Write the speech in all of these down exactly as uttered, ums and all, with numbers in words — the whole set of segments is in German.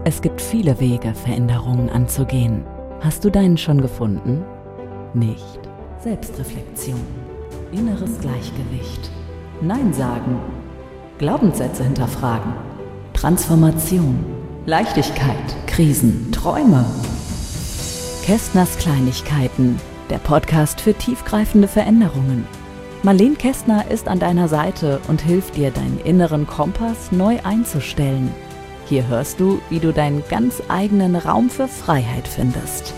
Es gibt viele Wege, Veränderungen anzugehen. Hast du deinen schon gefunden? Nicht. Selbstreflexion, inneres Gleichgewicht, Nein sagen, Glaubenssätze hinterfragen, Transformation, Leichtigkeit, Krisen, Träume. Kästners Kleinigkeiten, der Podcast für tiefgreifende Veränderungen. Marlene Kästner ist an deiner Seite und hilft dir, deinen inneren Kompass neu einzustellen. Hier hörst du, wie du deinen ganz eigenen Raum für Freiheit findest.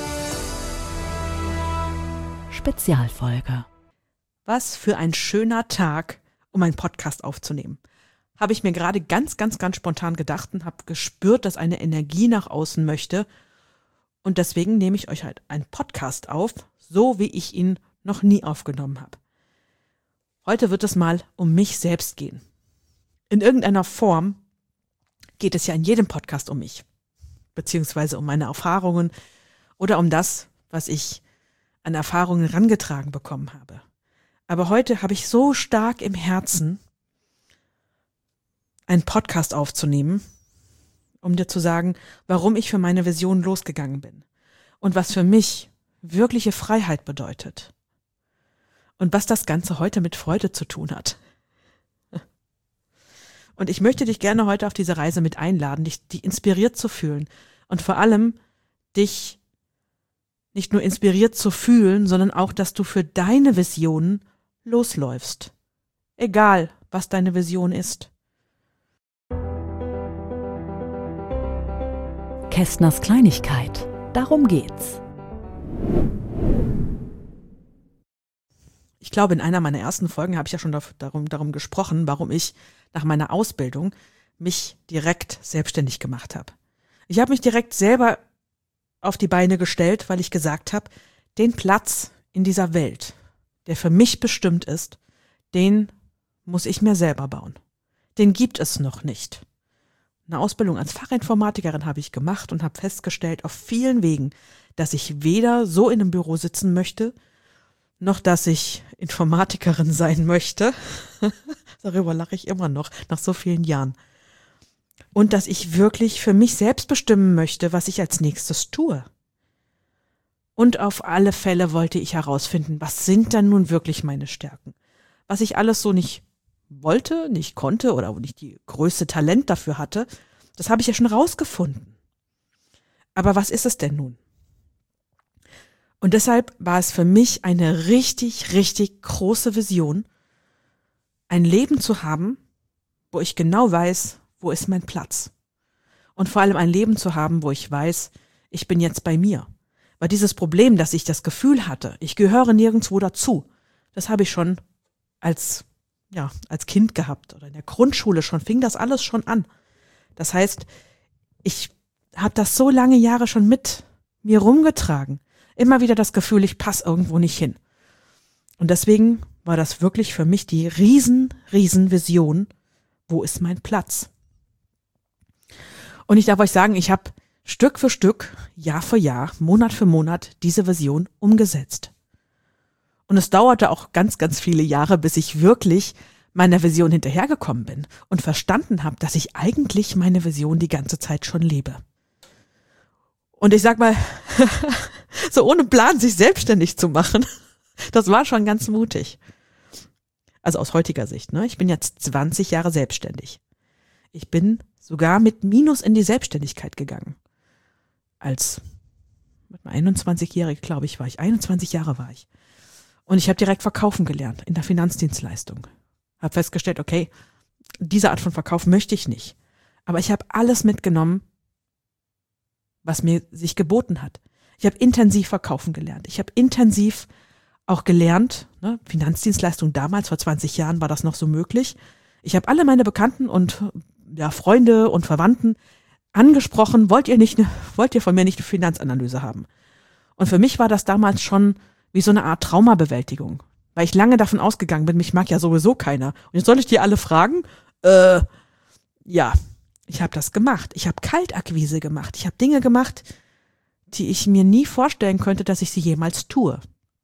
Spezialfolge. Was für ein schöner Tag, um einen Podcast aufzunehmen. Habe ich mir gerade ganz, ganz, ganz spontan gedacht und habe gespürt, dass eine Energie nach außen möchte. Und deswegen nehme ich euch halt einen Podcast auf, so wie ich ihn noch nie aufgenommen habe. Heute wird es mal um mich selbst gehen. In irgendeiner Form geht es ja in jedem Podcast um mich, beziehungsweise um meine Erfahrungen oder um das, was ich an Erfahrungen herangetragen bekommen habe. Aber heute habe ich so stark im Herzen, einen Podcast aufzunehmen, um dir zu sagen, warum ich für meine Vision losgegangen bin und was für mich wirkliche Freiheit bedeutet und was das Ganze heute mit Freude zu tun hat. Und ich möchte dich gerne heute auf diese Reise mit einladen, dich, dich inspiriert zu fühlen und vor allem dich nicht nur inspiriert zu fühlen, sondern auch, dass du für deine Visionen losläufst. Egal, was deine Vision ist. Kästners Kleinigkeit. Darum geht's. Ich glaube, in einer meiner ersten Folgen habe ich ja schon darum, darum gesprochen, warum ich nach meiner Ausbildung mich direkt selbstständig gemacht habe. Ich habe mich direkt selber auf die Beine gestellt, weil ich gesagt habe, den Platz in dieser Welt, der für mich bestimmt ist, den muss ich mir selber bauen. Den gibt es noch nicht. Eine Ausbildung als Fachinformatikerin habe ich gemacht und habe festgestellt auf vielen Wegen, dass ich weder so in einem Büro sitzen möchte, noch dass ich Informatikerin sein möchte. Darüber lache ich immer noch, nach so vielen Jahren. Und dass ich wirklich für mich selbst bestimmen möchte, was ich als nächstes tue. Und auf alle Fälle wollte ich herausfinden, was sind dann nun wirklich meine Stärken? Was ich alles so nicht wollte, nicht konnte oder nicht die größte Talent dafür hatte, das habe ich ja schon rausgefunden. Aber was ist es denn nun? Und deshalb war es für mich eine richtig, richtig große Vision, ein Leben zu haben, wo ich genau weiß, wo ist mein Platz. Und vor allem ein Leben zu haben, wo ich weiß, ich bin jetzt bei mir. Weil dieses Problem, dass ich das Gefühl hatte, ich gehöre nirgendwo dazu, das habe ich schon als, ja, als Kind gehabt oder in der Grundschule schon, fing das alles schon an. Das heißt, ich habe das so lange Jahre schon mit mir rumgetragen. Immer wieder das Gefühl, ich passe irgendwo nicht hin. Und deswegen war das wirklich für mich die riesen, riesen Vision, wo ist mein Platz? Und ich darf euch sagen, ich habe Stück für Stück, Jahr für Jahr, Monat für Monat diese Vision umgesetzt. Und es dauerte auch ganz, ganz viele Jahre, bis ich wirklich meiner Vision hinterhergekommen bin und verstanden habe, dass ich eigentlich meine Vision die ganze Zeit schon lebe. Und ich sag mal, so ohne Plan sich selbstständig zu machen, das war schon ganz mutig. Also aus heutiger Sicht, ne? Ich bin jetzt zwanzig Jahre selbstständig. Ich bin sogar mit Minus in die Selbstständigkeit gegangen. Als einundzwanzigjährige, glaube ich, war ich. einundzwanzig Jahre war ich. Und ich habe direkt verkaufen gelernt in der Finanzdienstleistung. Habe festgestellt, okay, diese Art von Verkauf möchte ich nicht. Aber ich habe alles mitgenommen, was mir sich geboten hat. Ich habe intensiv verkaufen gelernt. Ich habe intensiv auch gelernt, ne, Finanzdienstleistung damals, vor zwanzig Jahren war das noch so möglich. Ich habe alle meine Bekannten und ja, Freunde und Verwandten angesprochen, wollt ihr nicht, ne, wollt ihr von mir nicht eine Finanzanalyse haben? Und für mich war das damals schon wie so eine Art Traumabewältigung, weil ich lange davon ausgegangen bin, mich mag ja sowieso keiner. Und jetzt soll ich die alle fragen? Äh, ja, ich habe das gemacht. Ich habe Kaltakquise gemacht. Ich habe Dinge gemacht, die ich mir nie vorstellen könnte, dass ich sie jemals tue.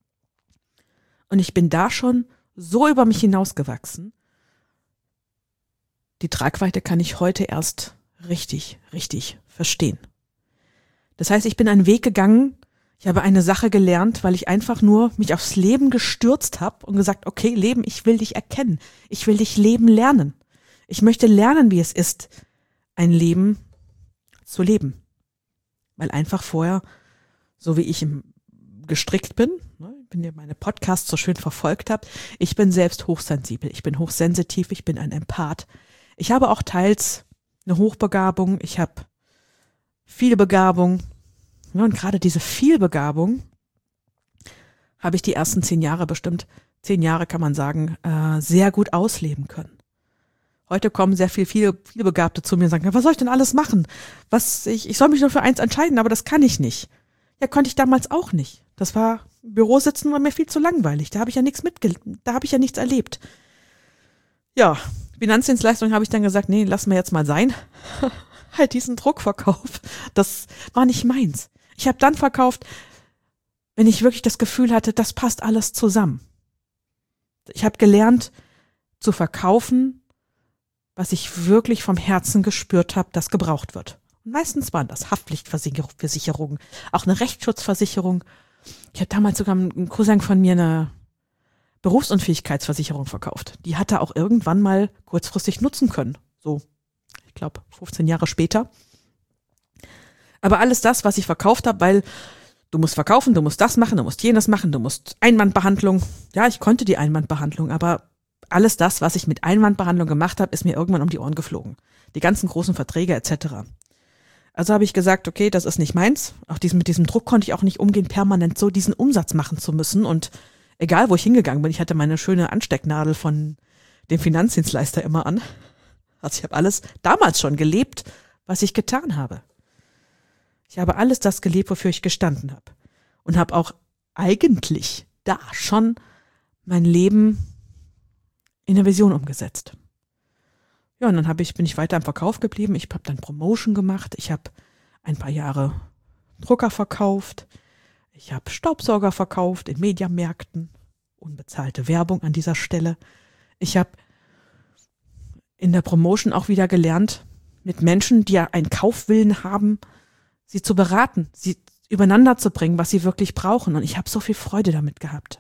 Und ich bin da schon so über mich hinausgewachsen. Die Tragweite kann ich heute erst richtig, richtig verstehen. Das heißt, ich bin einen Weg gegangen, ich habe eine Sache gelernt, weil ich einfach nur mich aufs Leben gestürzt habe und gesagt, okay, Leben, ich will dich erkennen. Ich will dich leben lernen. Ich möchte lernen, wie es ist, ein Leben zu leben. Weil einfach vorher, so wie ich im, gestrickt bin, ne, wenn ihr meine Podcasts so schön verfolgt habt, ich bin selbst hochsensibel, ich bin hochsensitiv, ich bin ein Empath. Ich habe auch teils eine Hochbegabung, ich habe viel Begabung. Ja, und gerade diese Vielbegabung habe ich die ersten zehn Jahre bestimmt, zehn Jahre kann man sagen, äh, sehr gut ausleben können. Heute kommen sehr viel, viele, viele Begabte zu mir und sagen, was soll ich denn alles machen? Was, ich, ich soll mich nur für eins entscheiden, aber das kann ich nicht. Ja, konnte ich damals auch nicht. Das war, im Büro sitzen war mir viel zu langweilig. Da habe ich ja nichts mitge, da habe ich ja nichts erlebt. Ja, Finanzdienstleistung habe ich dann gesagt, nee, lass mir jetzt mal sein. Halt diesen Druckverkauf. Das war nicht meins. Ich habe dann verkauft, wenn ich wirklich das Gefühl hatte, das passt alles zusammen. Ich habe gelernt zu verkaufen, was ich wirklich vom Herzen gespürt habe, das gebraucht wird. Und meistens waren das Haftpflichtversicherungen, auch eine Rechtsschutzversicherung. Ich habe damals sogar einem Cousin von mir eine Berufsunfähigkeitsversicherung verkauft. Die hat er auch irgendwann mal kurzfristig nutzen können. So, ich glaube, fünfzehn Jahre später. Aber alles das, was ich verkauft habe, weil du musst verkaufen, du musst das machen, du musst jenes machen, du musst Einwandbehandlung. Ja, ich konnte die Einwandbehandlung, aber alles das, was ich mit Einwandbehandlung gemacht habe, ist mir irgendwann um die Ohren geflogen. Die ganzen großen Verträge et cetera. Also habe ich gesagt, okay, das ist nicht meins. Auch diesen, mit diesem Druck konnte ich auch nicht umgehen, permanent so diesen Umsatz machen zu müssen. Und egal, wo ich hingegangen bin, ich hatte meine schöne Anstecknadel von dem Finanzdienstleister immer an. Also ich habe alles damals schon gelebt, was ich getan habe. Ich habe alles das gelebt, wofür ich gestanden habe. Und habe auch eigentlich da schon mein Leben in der Vision umgesetzt. Ja, und dann habe ich, bin ich weiter im Verkauf geblieben. Ich habe dann Promotion gemacht. Ich habe ein paar Jahre Drucker verkauft. Ich habe Staubsauger verkauft in Mediamärkten. Unbezahlte Werbung an dieser Stelle. Ich habe in der Promotion auch wieder gelernt, mit Menschen, die ja einen Kaufwillen haben, sie zu beraten, sie übereinander zu bringen, was sie wirklich brauchen. Und ich habe so viel Freude damit gehabt.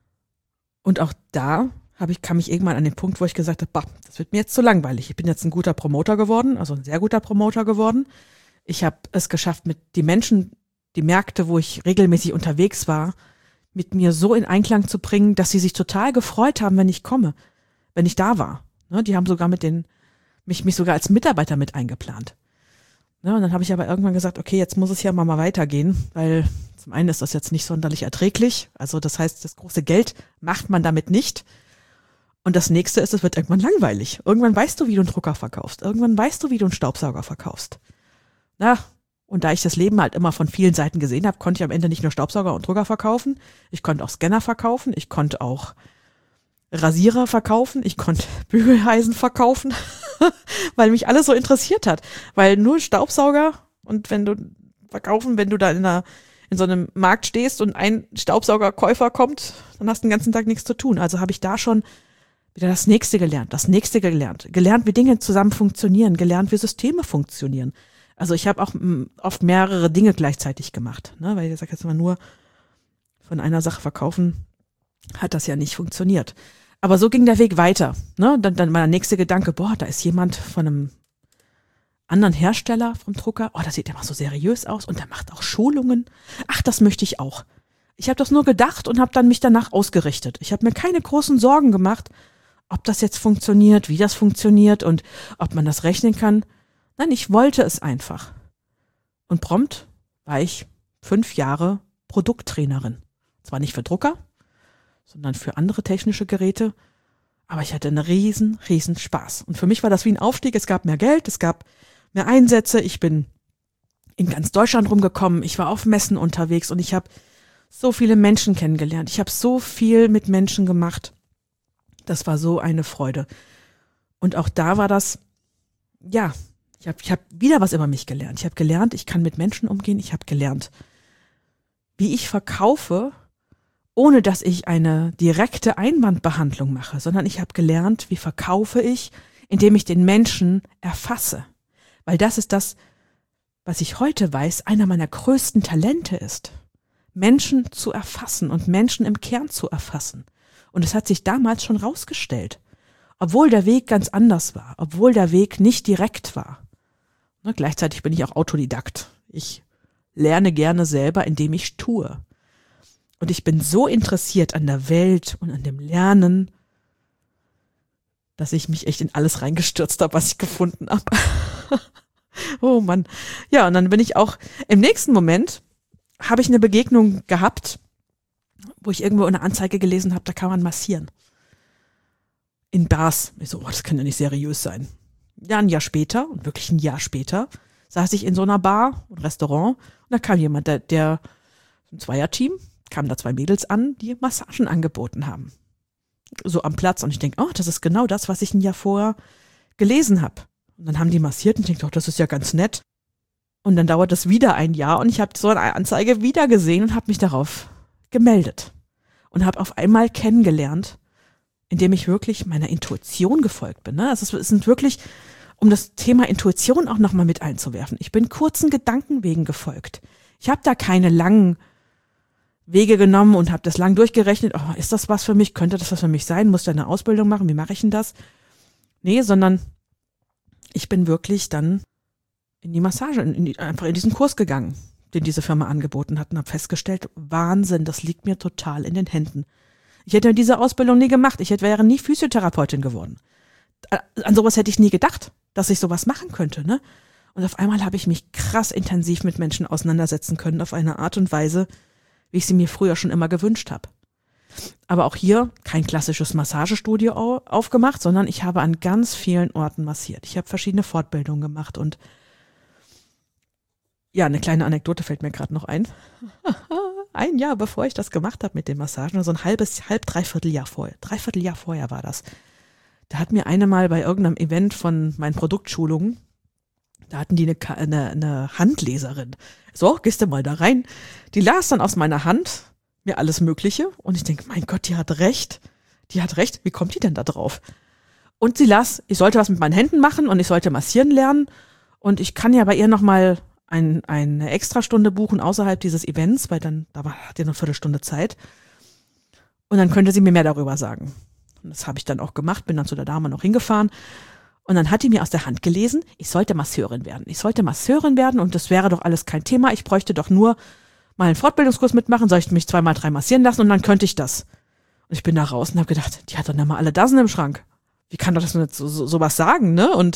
Und auch da habe ich, kam ich irgendwann an den Punkt, wo ich gesagt habe, bah, das wird mir jetzt zu langweilig. Ich bin jetzt ein guter Promoter geworden, also ein sehr guter Promoter geworden. Ich habe es geschafft, mit die Menschen, die Märkte, wo ich regelmäßig unterwegs war, mit mir so in Einklang zu bringen, dass sie sich total gefreut haben, wenn ich komme, wenn ich da war. Ne, die haben sogar mit den, mich, mich sogar als Mitarbeiter mit eingeplant. Ne, und dann habe ich aber irgendwann gesagt, okay, jetzt muss es ja mal, mal weitergehen, weil zum einen ist das jetzt nicht sonderlich erträglich. Also das heißt, das große Geld macht man damit nicht. Und das nächste ist, es wird irgendwann langweilig. Irgendwann weißt du, wie du einen Drucker verkaufst. Irgendwann weißt du, wie du einen Staubsauger verkaufst. Na, und da ich das Leben halt immer von vielen Seiten gesehen habe, konnte ich am Ende nicht nur Staubsauger und Drucker verkaufen. Ich konnte auch Scanner verkaufen. Ich konnte auch Rasierer verkaufen. Ich konnte Bügeleisen verkaufen, weil mich alles so interessiert hat. Weil nur Staubsauger und wenn du verkaufen, wenn du da in einer in so einem Markt stehst und ein Staubsaugerkäufer kommt, dann hast du den ganzen Tag nichts zu tun. Also habe ich da schon wieder das Nächste gelernt, das Nächste gelernt. Gelernt, wie Dinge zusammen funktionieren, gelernt, wie Systeme funktionieren. Also ich habe auch m, oft mehrere Dinge gleichzeitig gemacht, ne? Weil ich sage jetzt mal nur, von einer Sache verkaufen, hat das ja nicht funktioniert. Aber so ging der Weg weiter. Ne? Dann, dann war der nächste Gedanke, boah, da ist jemand von einem anderen Hersteller vom Drucker, oh, das sieht immer so seriös aus und der macht auch Schulungen. Ach, das möchte ich auch. Ich habe das nur gedacht und habe dann mich danach ausgerichtet. Ich habe mir keine großen Sorgen gemacht, ob das jetzt funktioniert, wie das funktioniert und ob man das rechnen kann. Nein, ich wollte es einfach. Und prompt war ich fünf Jahre Produkttrainerin. Zwar nicht für Drucker, sondern für andere technische Geräte. Aber ich hatte einen riesen, riesen Spaß. Und für mich war das wie ein Aufstieg. Es gab mehr Geld, es gab mehr Einsätze. Ich bin in ganz Deutschland rumgekommen. Ich war auf Messen unterwegs und ich habe so viele Menschen kennengelernt. Ich habe so viel mit Menschen gemacht. Das war so eine Freude. Und auch da war das, ja, ich habe ich hab wieder was über mich gelernt. Ich habe gelernt, ich kann mit Menschen umgehen. Ich habe gelernt, wie ich verkaufe, ohne dass ich eine direkte Einwandbehandlung mache, sondern ich habe gelernt, wie verkaufe ich, indem ich den Menschen erfasse. Weil das ist das, was ich heute weiß, einer meiner größten Talente ist. Menschen zu erfassen und Menschen im Kern zu erfassen. Und es hat sich damals schon rausgestellt. Obwohl der Weg ganz anders war, obwohl der Weg nicht direkt war. Ne, gleichzeitig bin ich auch Autodidakt. Ich lerne gerne selber, indem ich tue. Und ich bin so interessiert an der Welt und an dem Lernen, dass ich mich echt in alles reingestürzt habe, was ich gefunden habe. Oh Mann. Ja, und dann bin ich auch, im nächsten Moment habe ich eine Begegnung gehabt, wo ich irgendwo eine Anzeige gelesen habe, da kann man massieren. In Bars. Ich so, oh, das kann ja nicht seriös sein. Ja, ein Jahr später, und wirklich ein Jahr später, saß ich in so einer Bar, ein Restaurant, und da kam jemand, der, der ein Zweierteam, kamen da zwei Mädels an, die Massagen angeboten haben. So am Platz. Und ich denke, oh, das ist genau das, was ich ein Jahr vorher gelesen habe. Und dann haben die massiert und ich denke, oh, das ist ja ganz nett. Und dann dauert das wieder ein Jahr und ich habe so eine Anzeige wieder gesehen und habe mich darauf gemeldet. Und habe auf einmal kennengelernt, indem ich wirklich meiner Intuition gefolgt bin. Ne? Also es sind wirklich, um das Thema Intuition auch nochmal mit einzuwerfen. Ich bin kurzen Gedankenwegen gefolgt. Ich habe da keine langen Wege genommen und habe das lang durchgerechnet. Oh, ist das was für mich? Könnte das was für mich sein? Muss ich eine Ausbildung machen? Wie mache ich denn das? Nee, sondern ich bin wirklich dann in die Massage, in die, einfach in diesen Kurs gegangen, den diese Firma angeboten hat und habe festgestellt, Wahnsinn, das liegt mir total in den Händen. Ich hätte diese Ausbildung nie gemacht. Ich hätte, wäre nie Physiotherapeutin geworden. An sowas hätte ich nie gedacht, dass ich sowas machen könnte. Ne? Und auf einmal habe ich mich krass intensiv mit Menschen auseinandersetzen können, auf eine Art und Weise, wie ich sie mir früher schon immer gewünscht habe. Aber auch hier kein klassisches Massagestudio aufgemacht, sondern ich habe an ganz vielen Orten massiert. Ich habe verschiedene Fortbildungen gemacht und ja, eine kleine Anekdote fällt mir gerade noch ein. Ein Jahr bevor ich das gemacht habe mit den Massagen, also ein halbes, halb, dreiviertel Jahr vorher, dreiviertel Jahr vorher war das. Da hat mir eine mal bei irgendeinem Event von meinen Produktschulungen, da hatten die eine, eine, eine Handleserin. So, gehst du mal da rein. Die las dann aus meiner Hand mir alles Mögliche und ich denke, mein Gott, die hat recht. Die hat recht. Wie kommt die denn da drauf? Und sie las, ich sollte was mit meinen Händen machen und ich sollte massieren lernen und ich kann ja bei ihr nochmal ein, eine Extrastunde buchen außerhalb dieses Events, weil dann, da war, hat ihr eine Viertelstunde Zeit und dann könnte sie mir mehr darüber sagen. Und das habe ich dann auch gemacht, bin dann zu der Dame noch hingefahren. Und dann hat die mir aus der Hand gelesen, ich sollte Masseurin werden. Ich sollte Masseurin werden und das wäre doch alles kein Thema. Ich bräuchte doch nur mal einen Fortbildungskurs mitmachen, soll ich mich zweimal drei massieren lassen und dann könnte ich das. Und ich bin da raus und habe gedacht, die hat doch nicht mal alle Dosen im Schrank. Wie kann doch das nicht so, so, sowas sagen, ne? Und,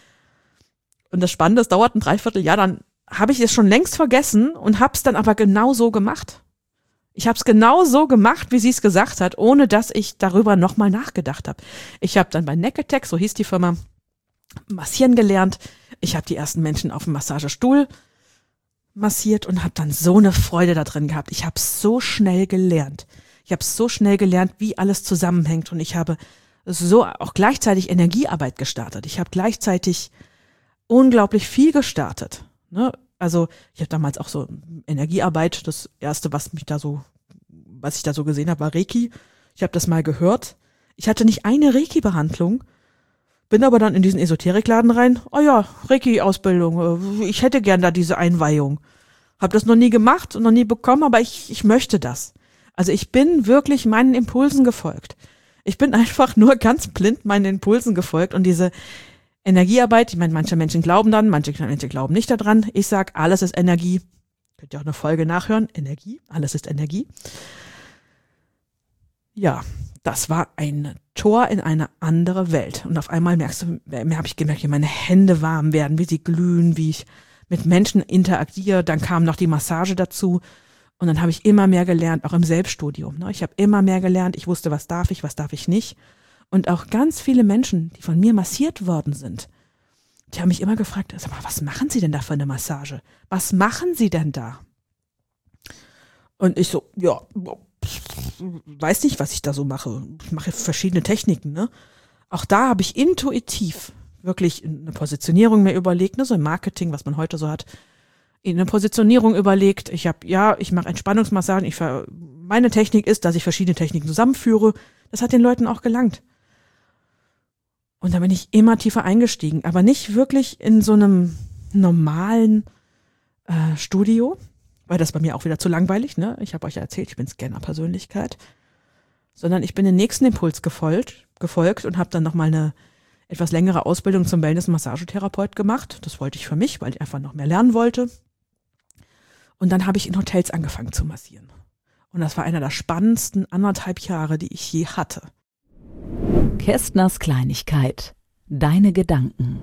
und das Spannende, es dauert ein Dreivierteljahr, dann habe ich es schon längst vergessen und habe es dann aber genau so gemacht. Ich habe es genau so gemacht, wie sie es gesagt hat, ohne dass ich darüber nochmal nachgedacht habe. Ich habe dann bei Necketex, so hieß die Firma, massieren gelernt. Ich habe die ersten Menschen auf dem Massagestuhl massiert und habe dann so eine Freude da drin gehabt. Ich habe so schnell gelernt. Ich habe so schnell gelernt, wie alles zusammenhängt und ich habe so auch gleichzeitig Energiearbeit gestartet. Ich habe gleichzeitig unglaublich viel gestartet. Ne? Also ich habe damals auch so Energiearbeit, das erste, was mich da so, was ich da so gesehen habe, war Reiki. Ich habe das mal gehört. Ich hatte nicht eine Reiki-Behandlung, bin aber dann in diesen Esoterikladen rein. Oh ja, Reiki-Ausbildung, ich hätte gern da diese Einweihung. Habe das noch nie gemacht und noch nie bekommen, aber ich, ich möchte das. Also ich bin wirklich meinen Impulsen gefolgt. Ich bin einfach nur ganz blind meinen Impulsen gefolgt und diese Energiearbeit, ich meine, manche Menschen glauben dann, manche Menschen glauben nicht daran. Ich sag, alles ist Energie. Könnt ihr auch eine Folge nachhören. Energie, alles ist Energie. Ja, das war ein Tor in eine andere Welt. Und auf einmal merkst du, mir habe ich gemerkt, wie meine Hände warm werden, wie sie glühen, wie ich mit Menschen interagiere. Dann kam noch die Massage dazu. Und dann habe ich immer mehr gelernt, auch im Selbststudium. Ich habe immer mehr gelernt. Ich wusste, was darf ich, was darf ich nicht. Und auch ganz viele Menschen, die von mir massiert worden sind, die haben mich immer gefragt, sag mal, was machen Sie denn da für eine Massage? Was machen Sie denn da? Und ich so, ja, weiß nicht, was ich da so mache. Ich mache verschiedene Techniken, ne? Auch da habe ich intuitiv wirklich eine Positionierung mir überlegt, ne? So im Marketing, was man heute so hat, eine Positionierung überlegt. Ich habe, ja, ich mache Entspannungsmassagen. Ich, meine Technik ist, dass ich verschiedene Techniken zusammenführe. Das hat den Leuten auch gelangt. Und da bin ich immer tiefer eingestiegen, aber nicht wirklich in so einem normalen äh, Studio, weil das bei mir auch wieder zu langweilig, ne? Ich habe euch ja erzählt, ich bin Scanner-Persönlichkeit, sondern ich bin den nächsten Impuls gefolgt, gefolgt und habe dann nochmal eine etwas längere Ausbildung zum Wellness-Massagetherapeut gemacht. Das wollte ich für mich, weil ich einfach noch mehr lernen wollte. Und dann habe ich in Hotels angefangen zu massieren. Und das war einer der spannendsten anderthalb Jahre, die ich je hatte. Kästners Kleinigkeit. Deine Gedanken.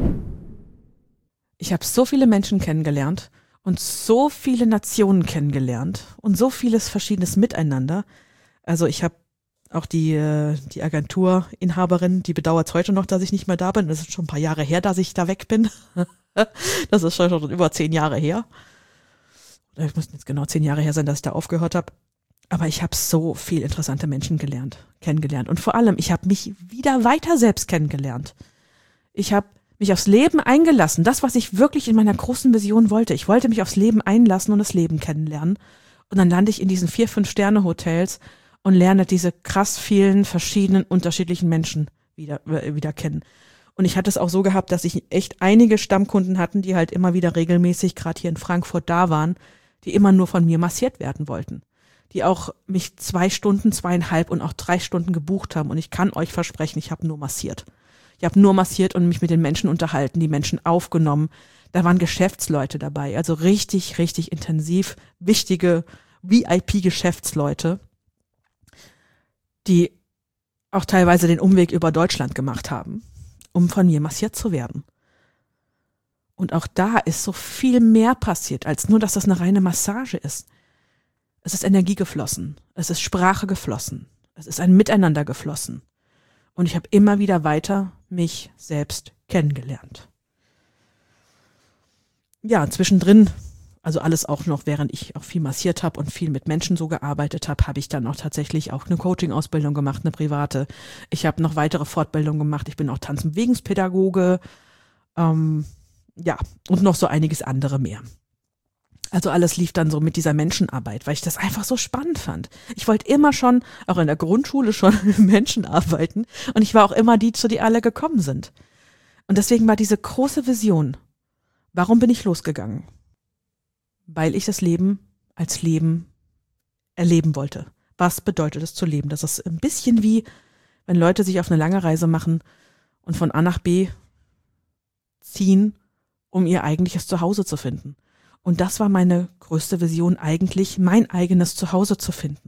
Ich habe so viele Menschen kennengelernt und so viele Nationen kennengelernt und so vieles Verschiedenes miteinander. Also ich habe auch die, die Agenturinhaberin, die bedauert heute noch, dass ich nicht mehr da bin. Das ist schon ein paar Jahre her, dass ich da weg bin. Das ist schon über zehn Jahre her. Es müssten jetzt genau zehn Jahre her sein, dass ich da aufgehört habe. Aber ich habe so viel interessante Menschen gelernt, kennengelernt. Und vor allem, ich habe mich wieder weiter selbst kennengelernt. Ich habe mich aufs Leben eingelassen. Das, was ich wirklich in meiner großen Vision wollte. Ich wollte mich aufs Leben einlassen und das Leben kennenlernen. Und dann lande ich in diesen vier, fünf Sterne Hotels und lerne diese krass vielen verschiedenen, unterschiedlichen Menschen wieder, äh, wieder kennen. Und ich hatte es auch so gehabt, dass ich echt einige Stammkunden hatten, die halt immer wieder regelmäßig, gerade hier in Frankfurt, da waren, die immer nur von mir massiert werden wollten. Die auch mich zwei Stunden, zweieinhalb und auch drei Stunden gebucht haben. Und ich kann euch versprechen, ich habe nur massiert. Ich habe nur massiert und mich mit den Menschen unterhalten, die Menschen aufgenommen. Da waren Geschäftsleute dabei, also richtig, richtig intensiv wichtige V I P-Geschäftsleute, die auch teilweise den Umweg über Deutschland gemacht haben, um von mir massiert zu werden. Und auch da ist so viel mehr passiert, als nur, dass das eine reine Massage ist. Es ist Energie geflossen, es ist Sprache geflossen, es ist ein Miteinander geflossen. Und ich habe immer wieder weiter mich selbst kennengelernt. Ja, zwischendrin, also alles auch noch, während ich auch viel massiert habe und viel mit Menschen so gearbeitet habe, habe ich dann auch tatsächlich auch eine Coaching-Ausbildung gemacht, eine private. Ich habe noch weitere Fortbildungen gemacht, ich bin auch Tanz- und Bewegungspädagoge, ähm, ja, und noch so einiges andere mehr. Also alles lief dann so mit dieser Menschenarbeit, weil ich das einfach so spannend fand. Ich wollte immer schon, auch in der Grundschule schon mit Menschen arbeiten und ich war auch immer die, zu die alle gekommen sind. Und deswegen war diese große Vision, warum bin ich losgegangen? Weil ich das Leben als Leben erleben wollte. Was bedeutet es zu leben? Das ist ein bisschen wie, wenn Leute sich auf eine lange Reise machen und von A nach B ziehen, um ihr eigentliches Zuhause zu finden. Und das war meine größte Vision eigentlich, mein eigenes Zuhause zu finden.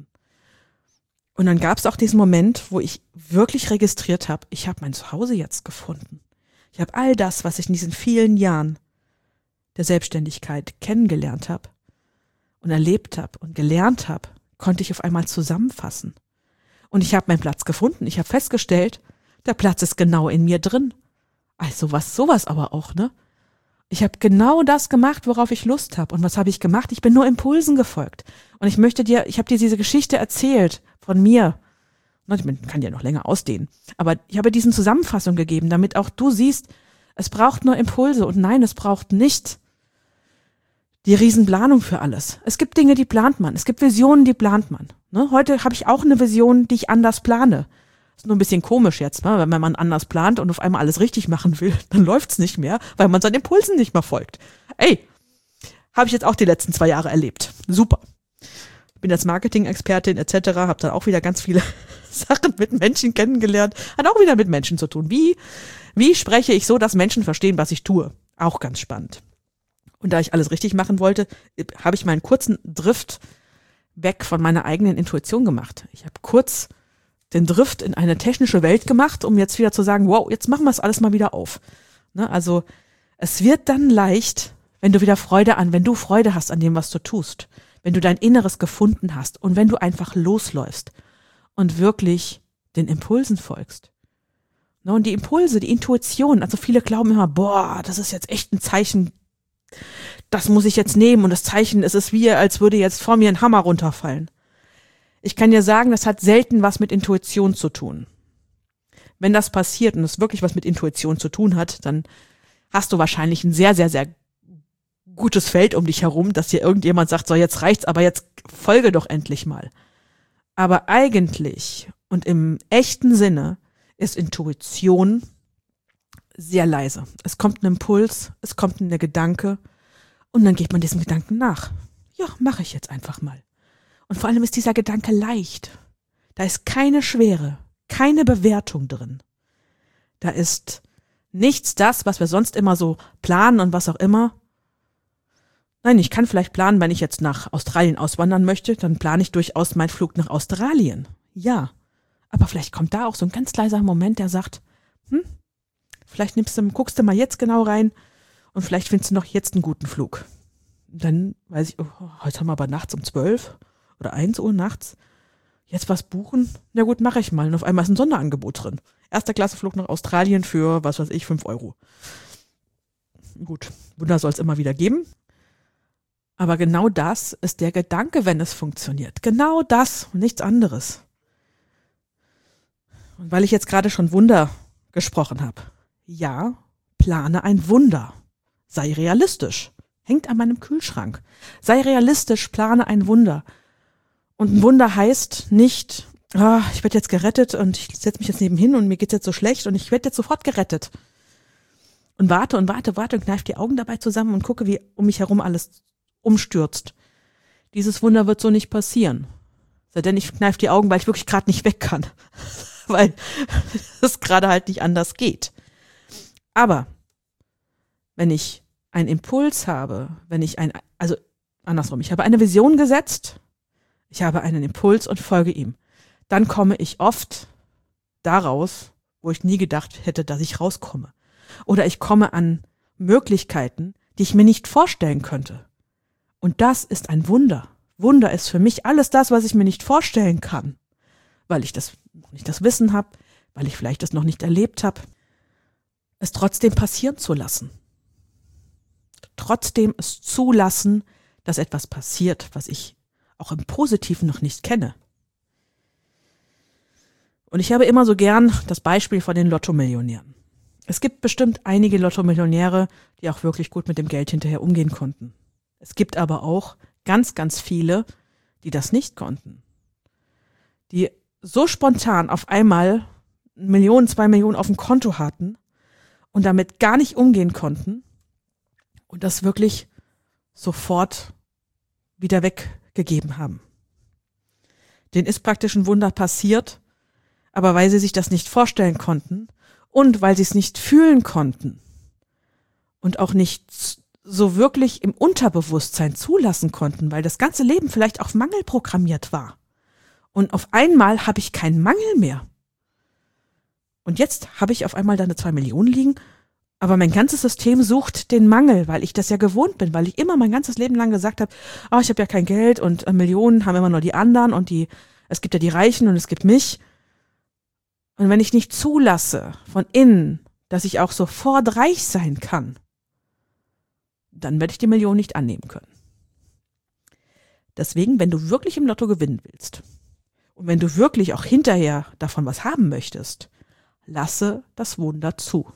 Und dann gab es auch diesen Moment, wo ich wirklich registriert habe, ich habe mein Zuhause jetzt gefunden. Ich habe all das, was ich in diesen vielen Jahren der Selbstständigkeit kennengelernt habe und erlebt habe und gelernt habe, konnte ich auf einmal zusammenfassen. Und ich habe meinen Platz gefunden. Ich habe festgestellt, der Platz ist genau in mir drin. Also was, sowas aber auch, ne? Ich habe genau das gemacht, worauf ich Lust habe. Und was habe ich gemacht? Ich bin nur Impulsen gefolgt. Und ich möchte dir, ich habe dir diese Geschichte erzählt von mir. Ich kann dir noch länger ausdehnen. Aber ich habe diesen Zusammenfassung gegeben, damit auch du siehst, es braucht nur Impulse. Und nein, es braucht nicht die Riesenplanung für alles. Es gibt Dinge, die plant man. Es gibt Visionen, die plant man. Ne? Heute habe ich auch eine Vision, die ich anders plane. Ist nur ein bisschen komisch jetzt, ne? Wenn man anders plant und auf einmal alles richtig machen will, dann läuft's nicht mehr, weil man seinen Impulsen nicht mehr folgt. Ey, habe ich jetzt auch die letzten zwei Jahre erlebt. Super. Bin jetzt Marketing-Expertin et cetera, habe dann auch wieder ganz viele Sachen mit Menschen kennengelernt, hat auch wieder mit Menschen zu tun. Wie, wie spreche ich so, dass Menschen verstehen, was ich tue? Auch ganz spannend. Und da ich alles richtig machen wollte, habe ich meinen kurzen Drift weg von meiner eigenen Intuition gemacht. Ich habe kurz den Drift in eine technische Welt gemacht, um jetzt wieder zu sagen, wow, jetzt machen wir es alles mal wieder auf. Ne? Also es wird dann leicht, wenn du wieder Freude an, wenn du Freude hast an dem, was du tust, wenn du dein Inneres gefunden hast und wenn du einfach losläufst und wirklich den Impulsen folgst. Ne? Und die Impulse, die Intuition, also viele glauben immer, boah, das ist jetzt echt ein Zeichen, das muss ich jetzt nehmen und das Zeichen, es ist wie, als würde jetzt vor mir ein Hammer runterfallen. Ich kann dir sagen, das hat selten was mit Intuition zu tun. Wenn das passiert und es wirklich was mit Intuition zu tun hat, dann hast du wahrscheinlich ein sehr, sehr, sehr gutes Feld um dich herum, dass dir irgendjemand sagt, so jetzt reicht's, aber jetzt folge doch endlich mal. Aber eigentlich und im echten Sinne ist Intuition sehr leise. Es kommt ein Impuls, es kommt ein Gedanke und dann geht man diesem Gedanken nach. Ja, mache ich jetzt einfach mal. Und vor allem ist dieser Gedanke leicht. Da ist keine Schwere, keine Bewertung drin. Da ist nichts das, was wir sonst immer so planen und was auch immer. Nein, ich kann vielleicht planen, wenn ich jetzt nach Australien auswandern möchte, dann plane ich durchaus meinen Flug nach Australien. Ja, aber vielleicht kommt da auch so ein ganz leiser Moment, der sagt, hm, vielleicht nimmst du, guckst du mal jetzt genau rein und vielleicht findest du noch jetzt einen guten Flug. Und dann weiß ich, oh, heute haben wir aber nachts um zwölf oder eins Uhr nachts. Jetzt was buchen? Na gut, mache ich mal. Und auf einmal ist ein Sonderangebot drin. Erster Klasse Flug nach Australien für, was weiß ich, fünf Euro. Gut, Wunder soll es immer wieder geben. Aber genau das ist der Gedanke, wenn es funktioniert. Genau das und nichts anderes. Und weil ich jetzt gerade schon Wunder gesprochen habe. Ja, plane ein Wunder. Sei realistisch. Hängt an meinem Kühlschrank. Sei realistisch, plane ein Wunder. Und ein Wunder heißt nicht, ah, ich werde jetzt gerettet und ich setze mich jetzt nebenhin und mir geht's jetzt so schlecht und ich werde jetzt sofort gerettet. Und warte und warte, warte und kneife die Augen dabei zusammen und gucke, wie um mich herum alles umstürzt. Dieses Wunder wird so nicht passieren. Sei denn, ich kneife die Augen, weil ich wirklich gerade nicht weg kann. Weil es gerade halt nicht anders geht. Aber wenn ich einen Impuls habe, wenn ich ein, also andersrum, ich habe eine Vision gesetzt, ich habe einen Impuls und folge ihm, dann komme ich oft daraus, wo ich nie gedacht hätte, dass ich rauskomme. Oder ich komme an Möglichkeiten, die ich mir nicht vorstellen könnte. Und das ist ein Wunder. Wunder ist für mich alles das, was ich mir nicht vorstellen kann, weil ich das noch nicht das Wissen habe, weil ich vielleicht das noch nicht erlebt habe, es trotzdem passieren zu lassen. Trotzdem es zulassen, dass etwas passiert, was ich auch im Positiven noch nicht kenne. Und ich habe immer so gern das Beispiel von den Lottomillionären. Es gibt bestimmt einige Lottomillionäre, die auch wirklich gut mit dem Geld hinterher umgehen konnten. Es gibt aber auch ganz, ganz viele, die das nicht konnten. Die so spontan auf einmal Millionen, zwei Millionen auf dem Konto hatten und damit gar nicht umgehen konnten und das wirklich sofort wieder weggegeben haben. Denen ist praktisch ein Wunder passiert, aber weil sie sich das nicht vorstellen konnten und weil sie es nicht fühlen konnten und auch nicht so wirklich im Unterbewusstsein zulassen konnten, weil das ganze Leben vielleicht auf Mangel programmiert war. Und auf einmal habe ich keinen Mangel mehr. Und jetzt habe ich auf einmal da eine zwei Millionen liegen, aber mein ganzes System sucht den Mangel, weil ich das ja gewohnt bin, weil ich immer mein ganzes Leben lang gesagt habe, oh, ich habe ja kein Geld und Millionen haben immer nur die anderen und die, es gibt ja die Reichen und es gibt mich. Und wenn ich nicht zulasse von innen, dass ich auch sofort reich sein kann, dann werde ich die Million nicht annehmen können. Deswegen, wenn du wirklich im Lotto gewinnen willst und wenn du wirklich auch hinterher davon was haben möchtest, lasse das Wunder zu.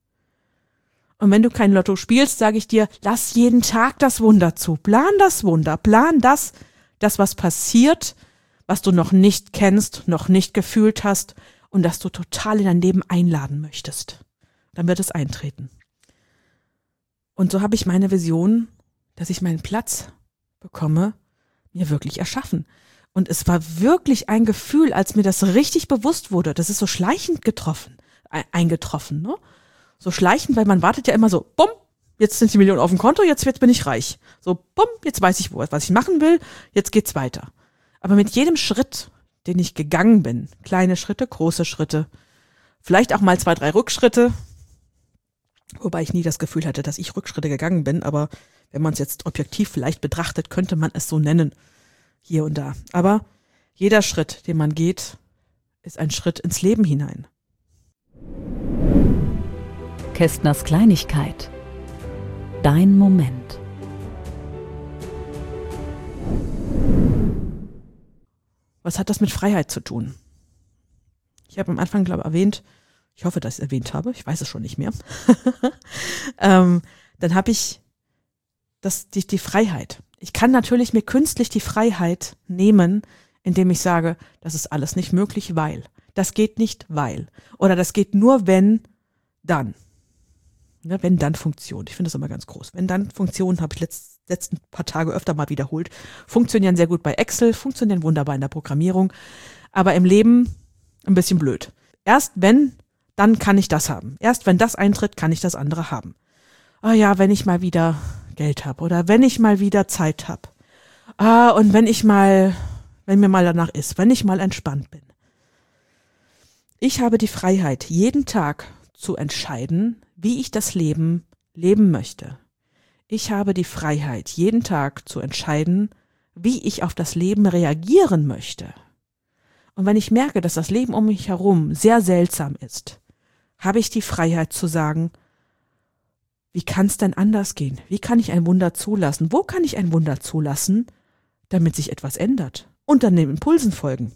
Und wenn du kein Lotto spielst, sage ich dir, lass jeden Tag das Wunder zu. Plan das Wunder, plan das, das was passiert, was du noch nicht kennst, noch nicht gefühlt hast und das du total in dein Leben einladen möchtest. Dann wird es eintreten. Und so habe ich meine Vision, dass ich meinen Platz bekomme, mir wirklich erschaffen. Und es war wirklich ein Gefühl, als mir das richtig bewusst wurde. Das ist so schleichend getroffen, e- eingetroffen, ne? So schleichend, weil man wartet ja immer so, bumm, jetzt sind die Millionen auf dem Konto, jetzt, jetzt bin ich reich. So, bumm, jetzt weiß ich, was ich machen will, jetzt geht's weiter. Aber mit jedem Schritt, den ich gegangen bin, kleine Schritte, große Schritte, vielleicht auch mal zwei, drei Rückschritte, wobei ich nie das Gefühl hatte, dass ich Rückschritte gegangen bin, aber wenn man es jetzt objektiv vielleicht betrachtet, könnte man es so nennen, hier und da. Aber jeder Schritt, den man geht, ist ein Schritt ins Leben hinein. Kästners Kleinigkeit. Dein Moment. Was hat das mit Freiheit zu tun? Ich habe am Anfang, glaube ich, erwähnt, ich hoffe, dass ich es erwähnt habe, ich weiß es schon nicht mehr, ähm, dann habe ich das, die, die Freiheit. Ich kann natürlich mir künstlich die Freiheit nehmen, indem ich sage, das ist alles nicht möglich, weil. Das geht nicht, weil. Oder das geht nur, wenn, dann. Ne, wenn dann Funktion. Ich finde das immer ganz groß. Wenn dann Funktionen, habe ich letzt, letzten paar Tage öfter mal wiederholt, funktionieren sehr gut bei Excel, funktionieren wunderbar in der Programmierung, aber im Leben ein bisschen blöd. Erst wenn, dann kann ich das haben. Erst wenn das eintritt, kann ich das andere haben. Ah ja, wenn ich mal wieder Geld habe oder wenn ich mal wieder Zeit habe. Ah, und wenn ich mal, wenn mir mal danach ist, wenn ich mal entspannt bin. Ich habe die Freiheit, jeden Tag zu entscheiden, wie ich das Leben leben möchte. Ich habe die Freiheit, jeden Tag zu entscheiden, wie ich auf das Leben reagieren möchte. Und wenn ich merke, dass das Leben um mich herum sehr seltsam ist, habe ich die Freiheit zu sagen, wie kann es denn anders gehen? Wie kann ich ein Wunder zulassen? Wo kann ich ein Wunder zulassen, damit sich etwas ändert? Und dann den Impulsen folgen.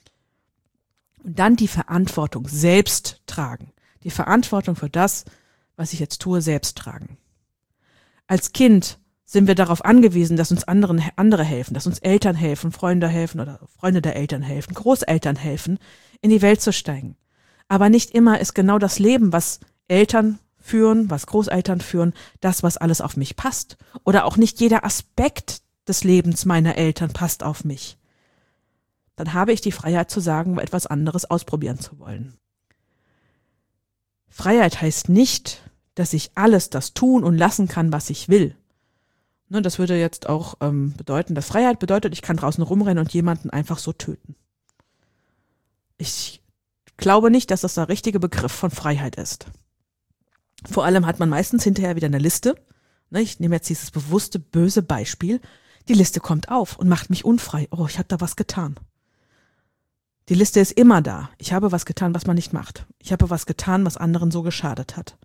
Und dann die Verantwortung selbst tragen. Die Verantwortung für das, was ich jetzt tue, selbst tragen. Als Kind sind wir darauf angewiesen, dass uns anderen, andere helfen, dass uns Eltern helfen, Freunde helfen oder Freunde der Eltern helfen, Großeltern helfen, in die Welt zu steigen. Aber nicht immer ist genau das Leben, was Eltern führen, was Großeltern führen, das, was alles auf mich passt. Oder auch nicht jeder Aspekt des Lebens meiner Eltern passt auf mich. Dann habe ich die Freiheit zu sagen, etwas anderes ausprobieren zu wollen. Freiheit heißt nicht, dass ich alles das tun und lassen kann, was ich will. Ne, das würde jetzt auch ähm, bedeuten, dass Freiheit bedeutet, ich kann draußen rumrennen und jemanden einfach so töten. Ich glaube nicht, dass das der richtige Begriff von Freiheit ist. Vor allem hat man meistens hinterher wieder eine Liste. Ne, ich nehme jetzt dieses bewusste, böse Beispiel. Die Liste kommt auf und macht mich unfrei. Oh, ich habe da was getan. Die Liste ist immer da. Ich habe was getan, was man nicht macht. Ich habe was getan, was anderen so geschadet hat.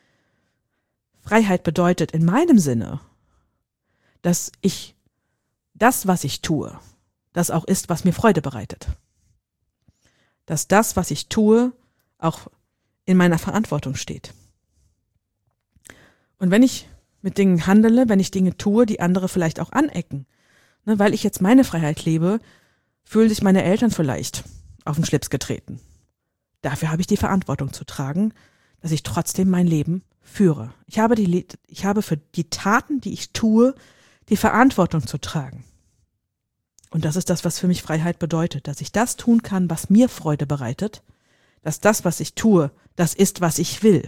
Freiheit bedeutet in meinem Sinne, dass ich das, was ich tue, das auch ist, was mir Freude bereitet. Dass das, was ich tue, auch in meiner Verantwortung steht. Und wenn ich mit Dingen handele, wenn ich Dinge tue, die andere vielleicht auch anecken, ne, weil ich jetzt meine Freiheit lebe, fühlen sich meine Eltern vielleicht auf den Schlips getreten. Dafür habe ich die Verantwortung zu tragen, dass ich trotzdem mein Leben führe. Ich habe, die, ich habe für die Taten, die ich tue, die Verantwortung zu tragen. Und das ist das, was für mich Freiheit bedeutet, dass ich das tun kann, was mir Freude bereitet, dass das, was ich tue, das ist, was ich will.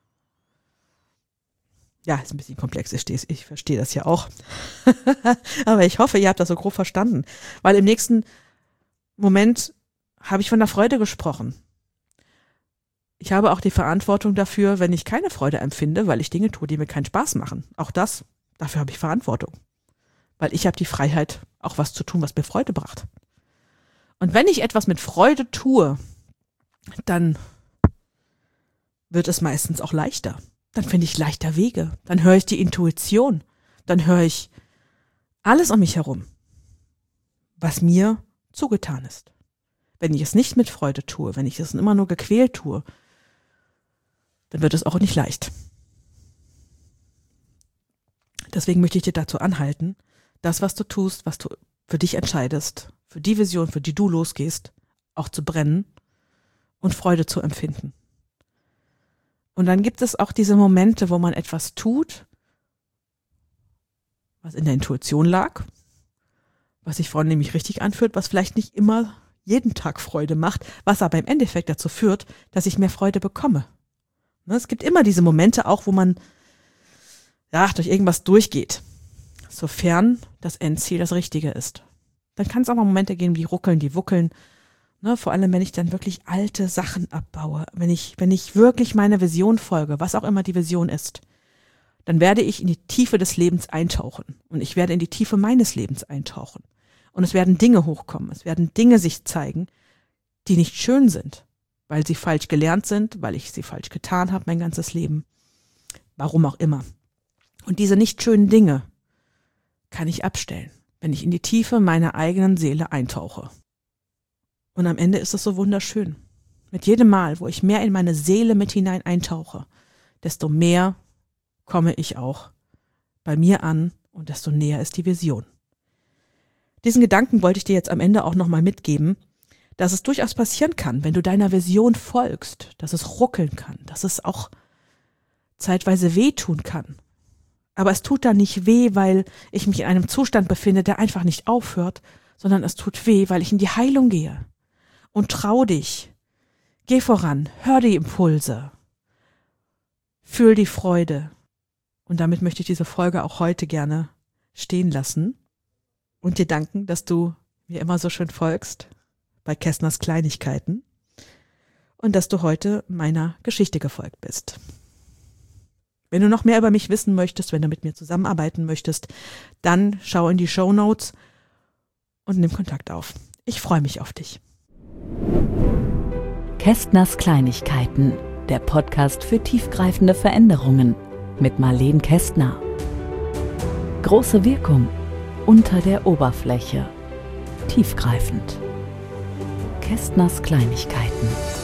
Ja, ist ein bisschen komplex, ich, stehe, ich verstehe das ja auch. Aber ich hoffe, ihr habt das so grob verstanden. Weil im nächsten Moment habe ich von der Freude gesprochen. Ich habe auch die Verantwortung dafür, wenn ich keine Freude empfinde, weil ich Dinge tue, die mir keinen Spaß machen. Auch das, dafür habe ich Verantwortung. Weil ich habe die Freiheit, auch was zu tun, was mir Freude bracht. Und wenn ich etwas mit Freude tue, dann wird es meistens auch leichter. Dann finde ich leichter Wege. Dann höre ich die Intuition. Dann höre ich alles um mich herum, was mir zugetan ist. Wenn ich es nicht mit Freude tue, wenn ich es immer nur gequält tue, dann wird es auch nicht leicht. Deswegen möchte ich dir dazu anhalten, das, was du tust, was du für dich entscheidest, für die Vision, für die du losgehst, auch zu brennen und Freude zu empfinden. Und dann gibt es auch diese Momente, wo man etwas tut, was in der Intuition lag, was sich vorhin nämlich richtig anfühlt, was vielleicht nicht immer jeden Tag Freude macht, was aber im Endeffekt dazu führt, dass ich mehr Freude bekomme. Es gibt immer diese Momente auch, wo man ja, durch irgendwas durchgeht, sofern das Endziel das Richtige ist. Dann kann es auch mal Momente geben, die ruckeln, die wuckeln. Ne, vor allem, wenn ich dann wirklich alte Sachen abbaue, wenn ich, wenn ich wirklich meiner Vision folge, was auch immer die Vision ist, dann werde ich in die Tiefe des Lebens eintauchen. Und ich werde in die Tiefe meines Lebens eintauchen. Und es werden Dinge hochkommen, es werden Dinge sich zeigen, die nicht schön sind, weil sie falsch gelernt sind, weil ich sie falsch getan habe mein ganzes Leben. Warum auch immer. Und diese nicht schönen Dinge kann ich abstellen, wenn ich in die Tiefe meiner eigenen Seele eintauche. Und am Ende ist es so wunderschön. Mit jedem Mal, wo ich mehr in meine Seele mit hinein eintauche, desto mehr komme ich auch bei mir an und desto näher ist die Vision. Diesen Gedanken wollte ich dir jetzt am Ende auch nochmal mitgeben, dass es durchaus passieren kann, wenn du deiner Vision folgst, dass es ruckeln kann, dass es auch zeitweise wehtun kann. Aber es tut da nicht weh, weil ich mich in einem Zustand befinde, der einfach nicht aufhört, sondern es tut weh, weil ich in die Heilung gehe. Und trau dich. Geh voran, hör die Impulse. Fühl die Freude. Und damit möchte ich diese Folge auch heute gerne stehen lassen und dir danken, dass du mir immer so schön folgst bei Kästners Kleinigkeiten und dass du heute meiner Geschichte gefolgt bist. Wenn du noch mehr über mich wissen möchtest, wenn du mit mir zusammenarbeiten möchtest, dann schau in die Shownotes und nimm Kontakt auf. Ich freue mich auf dich. Kästners Kleinigkeiten, der Podcast für tiefgreifende Veränderungen mit Marleen Kästner. Große Wirkung unter der Oberfläche. Tiefgreifend. Kästners Kleinigkeiten.